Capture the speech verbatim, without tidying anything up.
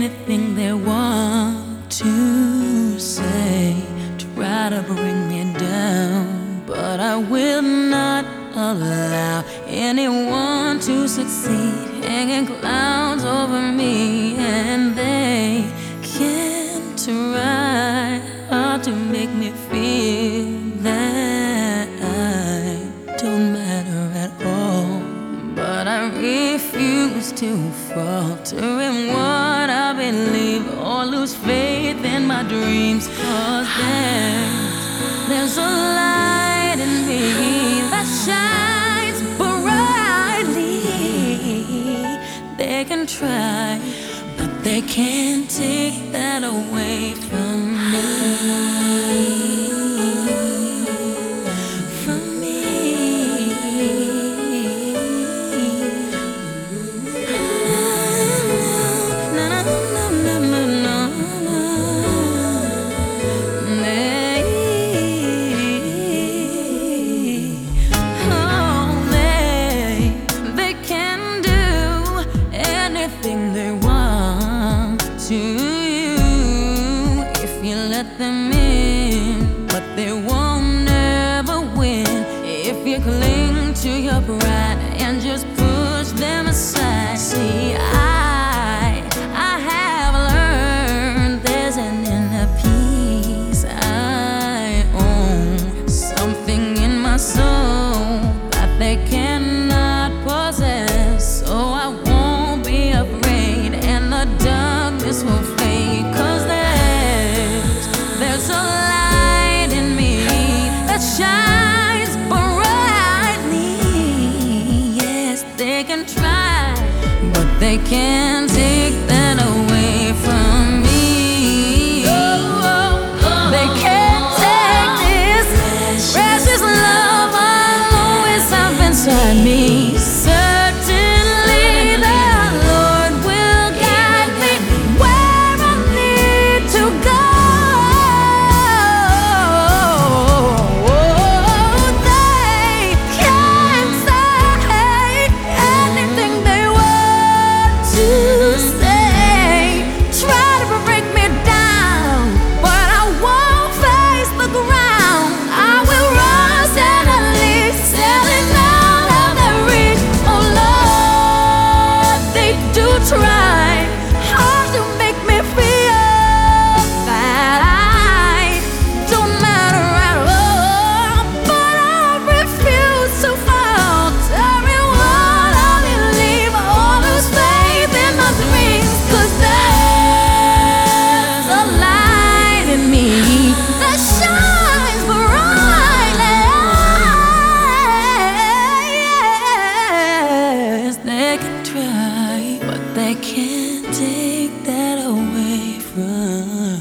anything they want to say, try to bring me down, but I will not allow anyone to succeed, hanging clouds over me, and they can try hard to make me feel that I don't matter at all. But I refuse to falter in what I believe or lose faith in my dreams, 'cause there's, there's a light in me that shines brightly. They can try, but they can't take that away from me. They want to you if you let them in, but they won't ever win if you cling to your pride and just push them aside. See, I I have learned there's an inner peace I own, something in my soul that they cannot possess, so I won't be afraid, and the darkness will fade, 'cause there's, there's a light in me that shines brightly. Yes, they can try, but they can't take that away from me. They can't take this precious love I always have inside me. Try hard to make me feel that I don't matter at all, but I refuse to falter in what I believe or lose faith in my dreams, 'cause there's a light in me that shines brightly. Yes, they can try, but they can't take that away from